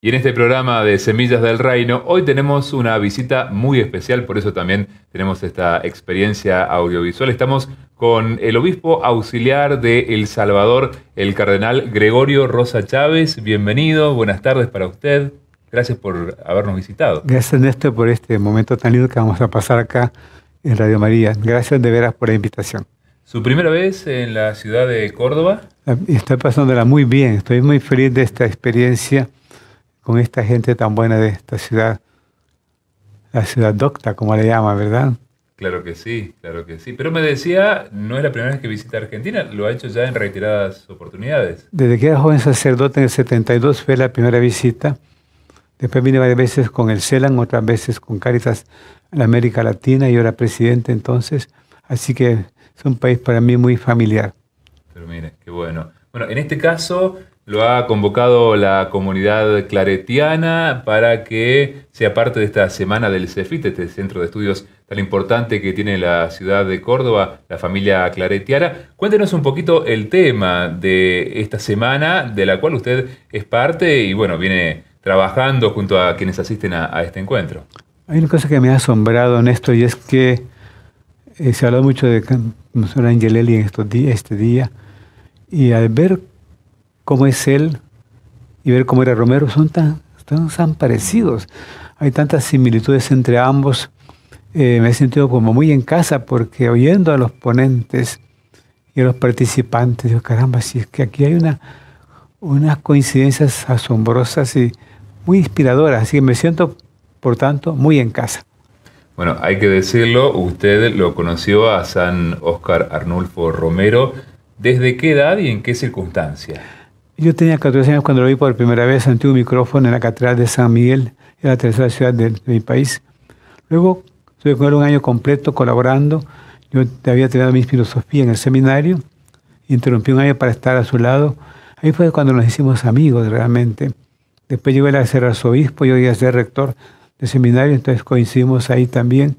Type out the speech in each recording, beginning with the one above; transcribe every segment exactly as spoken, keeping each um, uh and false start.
Y en este programa de Semillas del Reino, hoy tenemos una visita muy especial, por eso también tenemos esta experiencia audiovisual. Estamos con el obispo auxiliar de El Salvador, el cardenal Gregorio Rosa Chávez. Bienvenido, buenas tardes para usted. Gracias por habernos visitado. Gracias, Néstor, por este momento tan lindo que vamos a pasar acá en Radio María. Gracias de veras por la invitación. ¿Su primera vez en la ciudad de Córdoba? Estoy pasándola muy bien, estoy muy feliz de esta experiencia con esta gente tan buena de esta ciudad, la ciudad docta, como le llaman, ¿verdad? Claro que sí, claro que sí. Pero me decía, no es la primera vez que visita Argentina, lo ha hecho ya en reiteradas oportunidades. Desde que era joven sacerdote en el setenta y dos fue la primera visita. Después vine varias veces con el CELAM, otras veces con Cáritas en la América Latina y ahora presidente entonces. Así que es un país para mí muy familiar. Pero mire, qué bueno. Bueno, en este caso lo ha convocado la comunidad claretiana para que sea parte de esta semana del CEFIT, este centro de estudios tan importante que tiene la ciudad de Córdoba, la familia claretiana. Cuéntenos un poquito el tema de esta semana, de la cual usted es parte y bueno, viene trabajando junto a quienes asisten a, a este encuentro. Hay una cosa que me ha asombrado, Néstor, y es que eh, se habló mucho de Monseñor Angelelli en estos días, este día, y al ver cómo es él y ver cómo era Romero, son tan, tan, tan parecidos. Hay tantas similitudes entre ambos. Eh, me he sentido como muy en casa porque oyendo a los ponentes y a los participantes, digo, caramba, si es que aquí hay una, unas coincidencias asombrosas y muy inspiradoras. Así que me siento, por tanto, muy en casa. Bueno, hay que decirlo, usted lo conoció a San Óscar Arnulfo Romero. ¿Desde qué edad y en qué circunstancia? Yo tenía catorce años cuando lo vi por primera vez ante un micrófono en la Catedral de San Miguel, en la tercera ciudad de, de mi país. Luego estuve con él un año completo colaborando. Yo había terminado mi filosofía en el seminario, interrumpí un año para estar a su lado. Ahí fue cuando nos hicimos amigos realmente. Después llegó él a ser arzobispo, yo iba a ser rector del seminario, entonces coincidimos ahí también.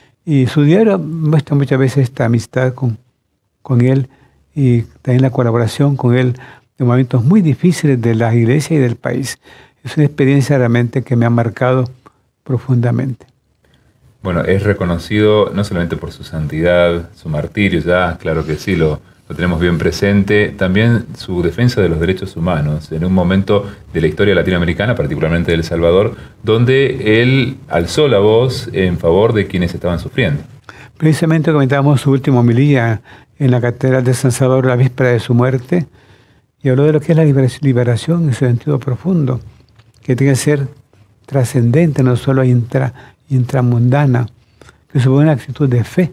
Y su diario muestra muchas veces esta amistad con, con él y también la colaboración con él en momentos muy difíciles de la iglesia y del país. Es una experiencia realmente que me ha marcado profundamente. Bueno, es reconocido no solamente por su santidad, su martirio, ya, claro que sí, lo, lo tenemos bien presente, también su defensa de los derechos humanos, en un momento de la historia latinoamericana, particularmente de El Salvador, donde él alzó la voz en favor de quienes estaban sufriendo. Precisamente comentábamos su última homilía en la Catedral de San Salvador, la víspera de su muerte, y habló de lo que es la liberación en su sentido profundo, que tiene que ser trascendente, no solo intra, intramundana, que supone una actitud de fe.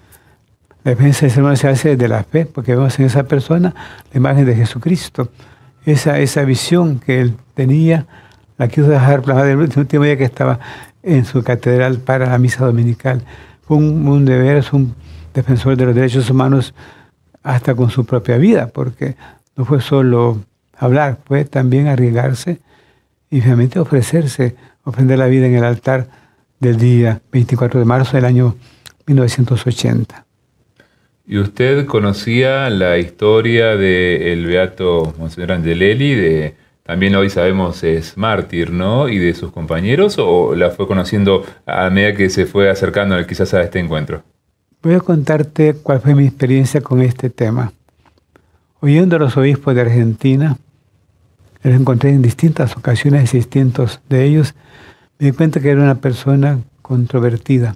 La defensa del ser humano se hace desde la fe, porque vemos en esa persona la imagen de Jesucristo. Esa, esa visión que él tenía, la quiso dejar plasmada el último día que estaba en su catedral para la misa dominical. Fue un, un deber, es un defensor de los derechos humanos hasta con su propia vida, porque no fue solo hablar, fue también arriesgarse y finalmente ofrecerse, ofrender la vida en el altar del día veinticuatro de marzo del año mil novecientos ochenta. ¿Y usted conocía la historia del beato Monseñor Angelelli? De, también hoy sabemos es mártir, ¿no? ¿Y de sus compañeros? ¿O la fue conociendo a medida que se fue acercando quizás a este encuentro? Voy a contarte cuál fue mi experiencia con este tema. Oyendo a los obispos de Argentina, los encontré en distintas ocasiones, distintos de ellos, me di cuenta que era una persona controvertida,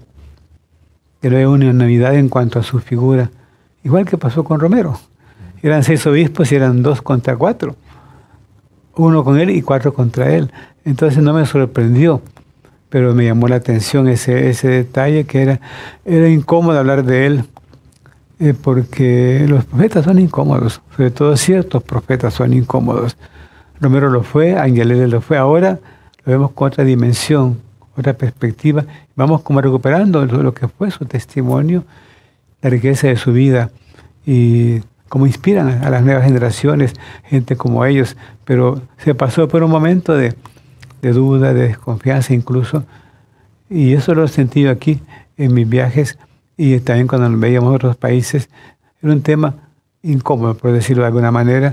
que no había una unanimidad en cuanto a su figura, igual que pasó con Romero. Eran seis obispos y eran dos contra cuatro, uno con él y cuatro contra él. Entonces no me sorprendió, pero me llamó la atención ese, ese detalle, que era, era incómodo hablar de él, eh, porque los profetas son incómodos, sobre todo ciertos profetas son incómodos. Romero lo fue, Angelelli lo fue, ahora lo vemos con otra dimensión, otra perspectiva. Vamos como recuperando lo que fue su testimonio, la riqueza de su vida y cómo inspiran a las nuevas generaciones, gente como ellos. Pero se pasó por un momento de, de duda, de desconfianza incluso, y eso lo he sentido aquí en mis viajes y también cuando nos veíamos en otros países. Era un tema incómodo, por decirlo de alguna manera,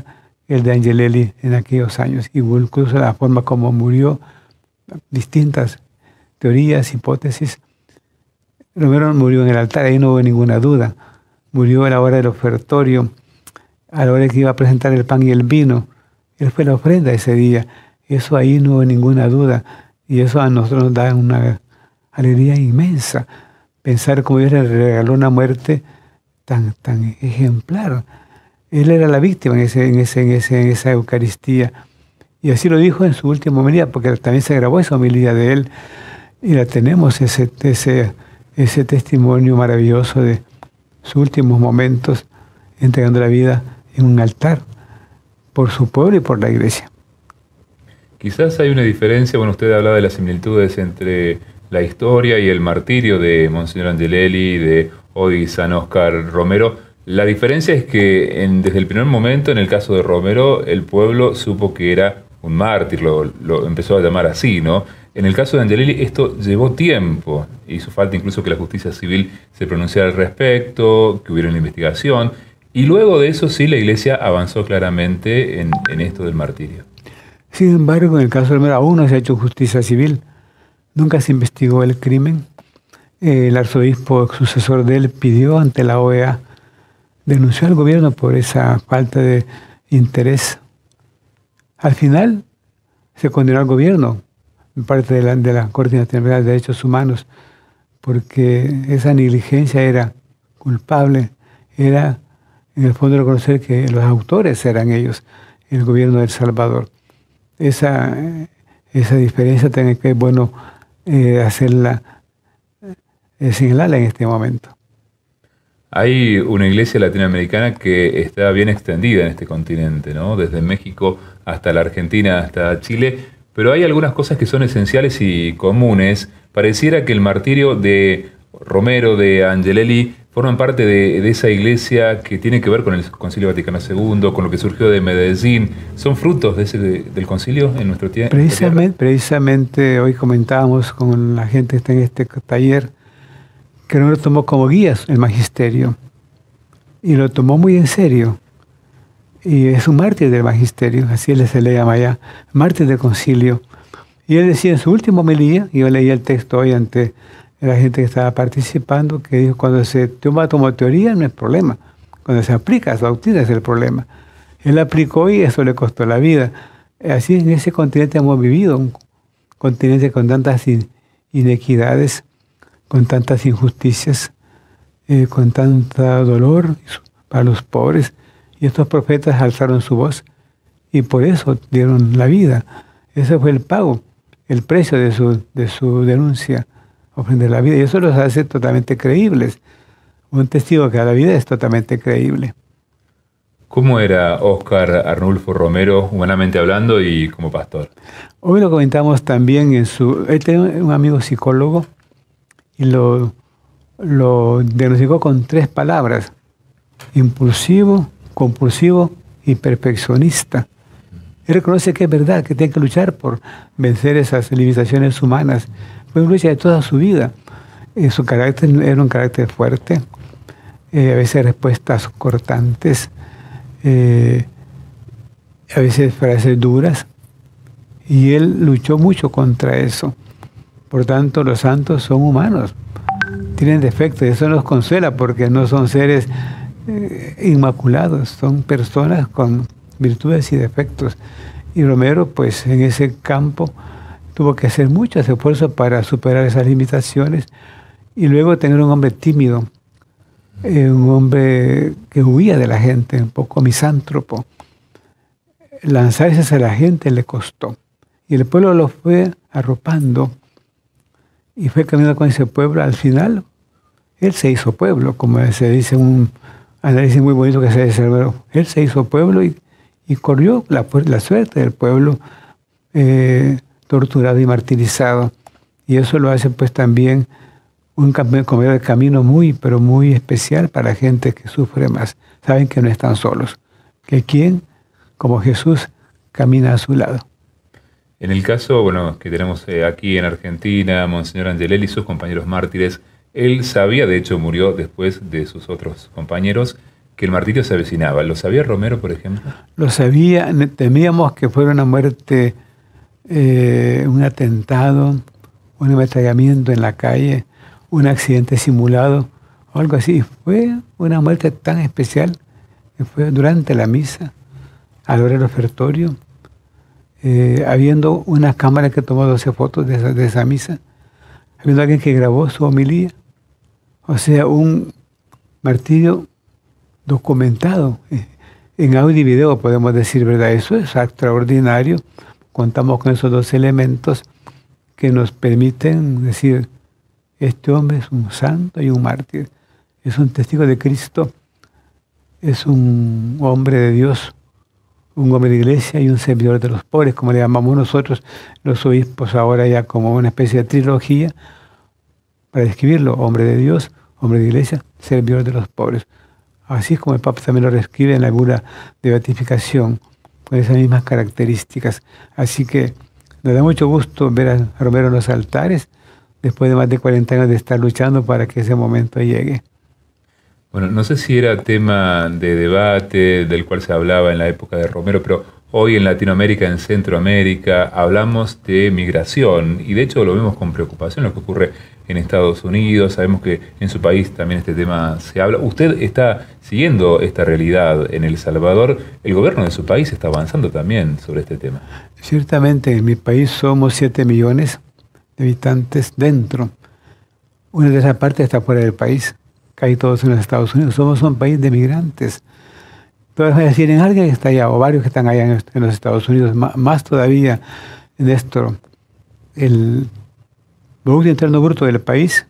el de Angelelli en aquellos años, y incluso la forma como murió, distintas teorías, hipótesis. Romero murió en el altar, ahí no hubo ninguna duda. Murió a la hora del ofertorio, a la hora que iba a presentar el pan y el vino. Él fue la ofrenda ese día. Eso ahí no hubo ninguna duda. Y eso a nosotros nos da una alegría inmensa. Pensar cómo Dios le regaló una muerte tan, tan ejemplar. Él era la víctima en, ese, en, ese, en, ese, en esa Eucaristía. Y así lo dijo en su última homilía, porque también se grabó esa homilía de él. Y la tenemos, ese, ese, ese testimonio maravilloso de sus últimos momentos, entregando la vida en un altar por su pueblo y por la iglesia. Quizás hay una diferencia, bueno, usted hablaba de las similitudes entre la historia y el martirio de Monseñor Angelelli, de hoy San Óscar Romero. La diferencia es que en, desde el primer momento, en el caso de Romero, el pueblo supo que era un mártir, lo, lo empezó a llamar así, ¿no? En el caso de Angelelli esto llevó tiempo, hizo falta incluso que la justicia civil se pronunciara al respecto, que hubiera una investigación, y luego de eso sí la Iglesia avanzó claramente en, en esto del martirio. Sin embargo, en el caso de Romero aún no se ha hecho justicia civil, nunca se investigó el crimen. El arzobispo sucesor de él pidió ante la O E A, denunció al gobierno por esa falta de interés. Al final se condenó al gobierno, en parte de la, de la Corte Internacional de Derechos Humanos, porque esa negligencia era culpable, era en el fondo reconocer que los autores eran ellos, el gobierno de El Salvador. Esa, esa diferencia tiene que, bueno, eh, hacerla, eh, señalarla en este momento. Hay una iglesia latinoamericana que está bien extendida en este continente, ¿no? Desde México hasta la Argentina, hasta Chile, pero hay algunas cosas que son esenciales y comunes. Pareciera que el martirio de Romero, de Angelelli, forman parte de, de esa iglesia que tiene que ver con el Concilio Vaticano segundo, con lo que surgió de Medellín. ¿Son frutos de ese, de, del concilio en nuestro tiempo? Precisamente, precisamente hoy comentábamos con la gente que está en este taller que Romero tomó como guías el magisterio y lo tomó muy en serio. Y es un mártir del magisterio, así se le llama ya, mártir del concilio. Y él decía en su última homilía, y yo leí el texto hoy ante la gente que estaba participando, que dijo, cuando se toma como teoría no es problema, cuando se aplica a su doctrina es el problema. Él aplicó y eso le costó la vida. Así en ese continente hemos vivido, un continente con tantas in- inequidades, con tantas injusticias, eh, con tanto dolor para los pobres. Y estos profetas alzaron su voz y por eso dieron la vida. Ese fue el pago, el precio de su, de su denuncia, ofrender la vida. Y eso los hace totalmente creíbles. Un testigo que da la vida es totalmente creíble. ¿Cómo era Óscar Arnulfo Romero, humanamente hablando, y como pastor? Hoy lo comentamos también en su... Él tenía un amigo psicólogo y lo, lo diagnosticó con tres palabras: impulsivo, compulsivo y perfeccionista. Él reconoce que es verdad, que tiene que luchar por vencer esas limitaciones humanas. Fue una lucha de toda su vida. Eh, su carácter era un carácter fuerte, eh, a veces respuestas cortantes, eh, a veces frases duras, y él luchó mucho contra eso. Por tanto, los santos son humanos, tienen defectos, y eso nos consuela porque no son seres eh, inmaculados, son personas con virtudes y defectos. Y Romero, pues en ese campo, tuvo que hacer muchos esfuerzos para superar esas limitaciones y luego tener un hombre tímido, eh, un hombre que huía de la gente, un poco misántropo. Lanzarse hacia la gente le costó. Y el pueblo lo fue arropando y fue caminando con ese pueblo. Al final, él se hizo pueblo, como se dice un análisis muy bonito que se dice. Él se hizo pueblo y, y corrió la, la suerte del pueblo eh, torturado y martirizado. Y eso lo hace pues también un compañero de camino muy, pero muy especial para la gente que sufre más. Saben que no están solos, que quien, como Jesús, camina a su lado. En el caso, bueno, que tenemos eh, aquí en Argentina, Monseñor Angelelli y sus compañeros mártires, él sabía, de hecho murió después de sus otros compañeros, que el martirio se avecinaba. ¿Lo sabía Romero, por ejemplo? Lo sabía, temíamos que fuera una muerte, eh, un atentado, un ametrallamiento en la calle, un accidente simulado, o algo así. Fue una muerte tan especial que fue durante la misa, al hora del ofertorio, eh, habiendo una cámara que tomó doce fotos de esa, de esa misa, habiendo alguien que grabó su homilía. O sea, un martirio documentado en audio y video, podemos decir, ¿verdad? Eso es extraordinario. Contamos con esos dos elementos que nos permiten decir, este hombre es un santo y un mártir, es un testigo de Cristo, es un hombre de Dios, un hombre de iglesia y un servidor de los pobres, como le llamamos nosotros los obispos ahora, ya como una especie de trilogía para describirlo: hombre de Dios, hombre de iglesia, servidor de los pobres. Así es como el Papa también lo describe en la bula de beatificación, con esas mismas características. Así que nos da mucho gusto ver a Romero en los altares, después de más de cuarenta años de estar luchando para que ese momento llegue. Bueno, no sé si era tema de debate del cual se hablaba en la época de Romero, pero hoy en Latinoamérica, en Centroamérica, hablamos de migración y de hecho lo vemos con preocupación lo que ocurre en Estados Unidos. Sabemos que en su país también este tema se habla. Usted está siguiendo esta realidad en El Salvador. El gobierno de su país está avanzando también sobre este tema. Ciertamente, en mi país somos siete millones de habitantes dentro. Una de esas partes está fuera del país. Casi todos en los Estados Unidos. Somos un país de migrantes. Todas las tienen alguien que está allá, o varios que están allá en, en los Estados Unidos. M más todavía, Néstor, el Producto Interno Bruto del país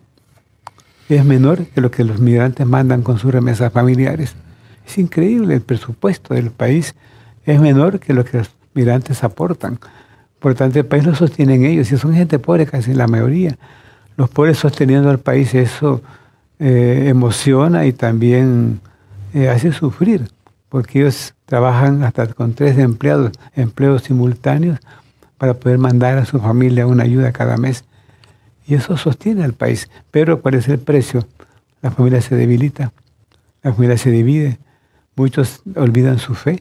es menor que lo que los migrantes mandan con sus remesas familiares. Es increíble, el presupuesto del país es menor que lo que los migrantes aportan. Por lo tanto, el país lo sostienen ellos, y son gente pobre casi la mayoría. Los pobres sosteniendo al país, eso eh, emociona y también eh, hace sufrir, porque ellos trabajan hasta con tres empleados, empleos simultáneos, para poder mandar a su familia una ayuda cada mes. Y eso sostiene al país. Pero ¿cuál es el precio? La familia se debilita, la familia se divide, muchos olvidan su fe,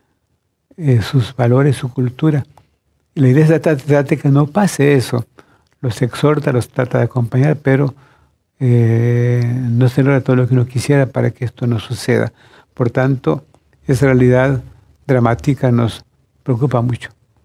eh, sus valores, su cultura. Y la iglesia trata, trata que no pase eso. Los exhorta, los trata de acompañar, pero eh, no se logra todo lo que uno quisiera para que esto no suceda. Por tanto, esa realidad dramática nos preocupa mucho.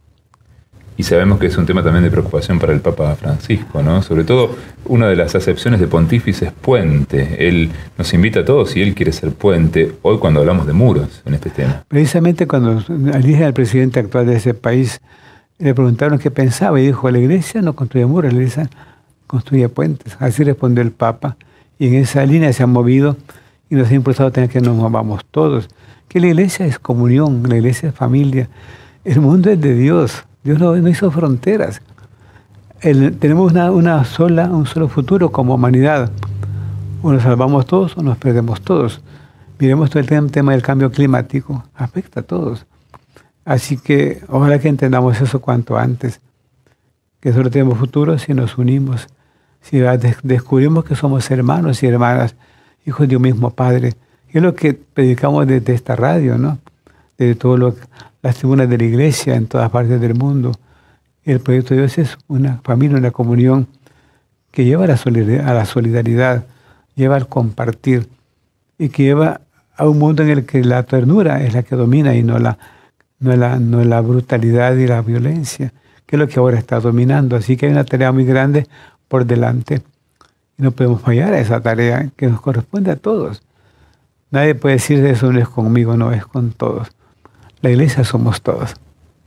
Y sabemos que es un tema también de preocupación para el Papa Francisco, ¿no? Sobre todo, una de las acepciones de pontífice es puente. Él nos invita a todos y él quiere ser puente. Hoy cuando hablamos de muros en este tema. Precisamente cuando elige al presidente actual de ese país, le preguntaron qué pensaba y dijo, la iglesia no construye muros, la iglesia construye puentes. Así respondió el Papa. Y en esa línea se han movido y nos ha impulsado a tener que nos movamos todos. Que la iglesia es comunión, la iglesia es familia. El mundo es de Dios. Dios no, no hizo fronteras. El, tenemos una, una sola, un solo futuro como humanidad. O nos salvamos todos o nos perdemos todos. Miremos todo el tema del cambio climático. Afecta a todos. Así que ojalá que entendamos eso cuanto antes. Que solo tenemos futuro si nos unimos. Si descubrimos que somos hermanos y hermanas, hijos de un mismo Padre. Y es lo que predicamos desde esta radio, ¿no? Desde todo lo que las tribunas de la iglesia en todas partes del mundo. El proyecto de Dios es una familia, una comunión que lleva a la solidaridad, a la solidaridad, lleva al compartir y que lleva a un mundo en el que la ternura es la que domina y no la, no la, no la brutalidad y la violencia, que es lo que ahora está dominando. Así que hay una tarea muy grande por delante y no podemos fallar a esa tarea que nos corresponde a todos. Nadie puede decir eso no es conmigo, no, es con todos. La iglesia somos todos.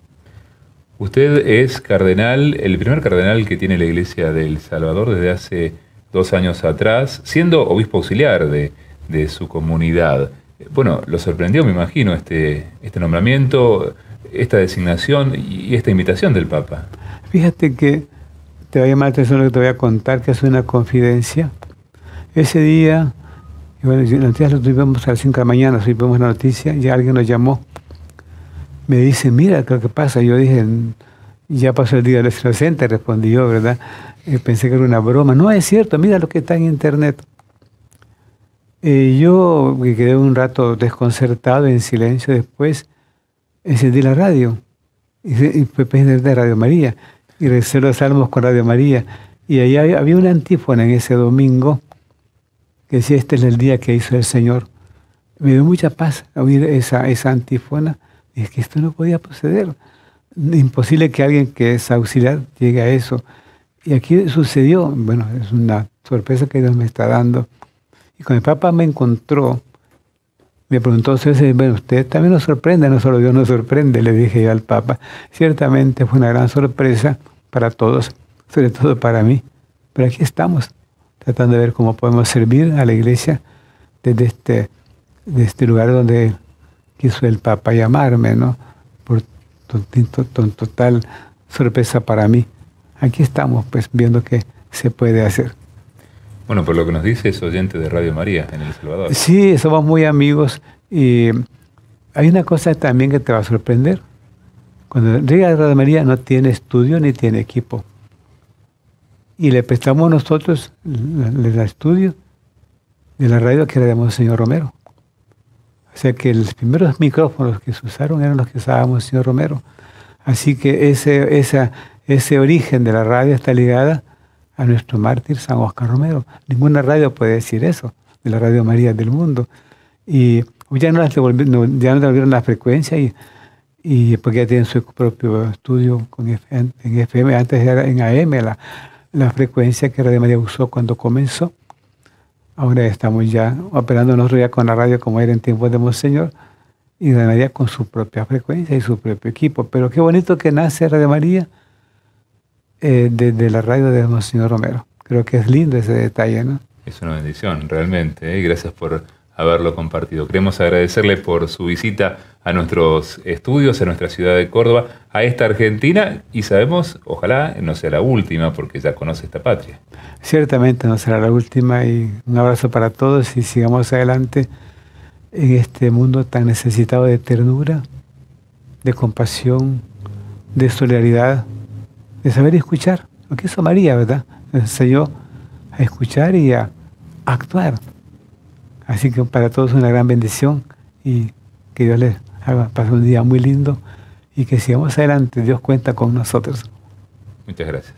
Usted es cardenal, el primer cardenal que tiene la iglesia de El Salvador desde hace dos años atrás, siendo obispo auxiliar de, de su comunidad. Bueno, lo sorprendió, me imagino, este, este nombramiento, esta designación y esta invitación del Papa. Fíjate que te va a llamar la atención lo que te voy a contar, que es una confidencia. Ese día, y bueno, las noticias lo tuvimos a las cinco de la mañana, supimos la noticia y alguien nos llamó. Me dice, mira, ¿qué es lo que pasa? Yo dije, ya pasó el día de los inocentes, respondí yo, ¿verdad? Y pensé que era una broma. No, es cierto, mira lo que está en internet. Eh, yo me quedé un rato desconcertado, en silencio. Después encendí la radio y, y fue de Radio María y recé los salmos con Radio María. Y ahí había, había una antífona en ese domingo que decía: este es el día que hizo el Señor. Me dio mucha paz oír esa, esa antífona. Y es que esto no podía proceder. Imposible que alguien que es auxiliar llegue a eso. Y aquí sucedió. Bueno, es una sorpresa que Dios me está dando. Y cuando el Papa me encontró, me preguntó: bueno, usted también nos sorprende, no solo Dios nos sorprende, le dije yo al Papa. Ciertamente fue una gran sorpresa para todos, sobre todo para mí. Pero aquí estamos, tratando de ver cómo podemos servir a la Iglesia desde este, de este lugar donde quiso el Papa llamarme, ¿no? Por total sorpresa para mí. Aquí estamos, pues, viendo qué se puede hacer. Bueno, por lo que nos dice, es oyente de Radio María en El Salvador. Sí, somos muy amigos. Y hay una cosa también que te va a sorprender. Cuando llega a Radio María no tiene estudio ni tiene equipo. Y le prestamos nosotros el estudio de la radio que era de Monseñor Romero. O sea que los primeros micrófonos que se usaron eran los que usaba Monseñor Romero. Así que ese, esa, ese origen de la radio está ligada a nuestro mártir San Óscar Romero. Ninguna radio puede decir eso, de la Radio María del mundo. Y ya no, las devolvieron, no, ya no devolvieron la frecuencia, y, y porque ya tienen su propio estudio con F, en F M. Antes era en A M la, la frecuencia que Radio María usó cuando comenzó. Ahora estamos ya operando nosotros ya con la radio como era en tiempos de Monseñor, y Radio María con su propia frecuencia y su propio equipo. Pero qué bonito que nace Radio María eh, desde de la radio de Monseñor Romero. Creo que es lindo ese detalle, ¿no? Es una bendición, realmente, ¿eh? Y gracias por haberlo compartido. Queremos agradecerle por su visita a nuestros estudios, a nuestra ciudad de Córdoba, a esta Argentina, y sabemos, ojalá no sea la última, porque ya conoce esta patria. Ciertamente no será la última, y un abrazo para todos y sigamos adelante en este mundo tan necesitado de ternura, de compasión, de solidaridad, de saber escuchar. Lo que hizo María, ¿verdad? Nos enseñó a escuchar y a actuar. Así que para todos una gran bendición, y que Dios les haga pasar un día muy lindo y que sigamos adelante. Dios cuenta con nosotros. Muchas gracias.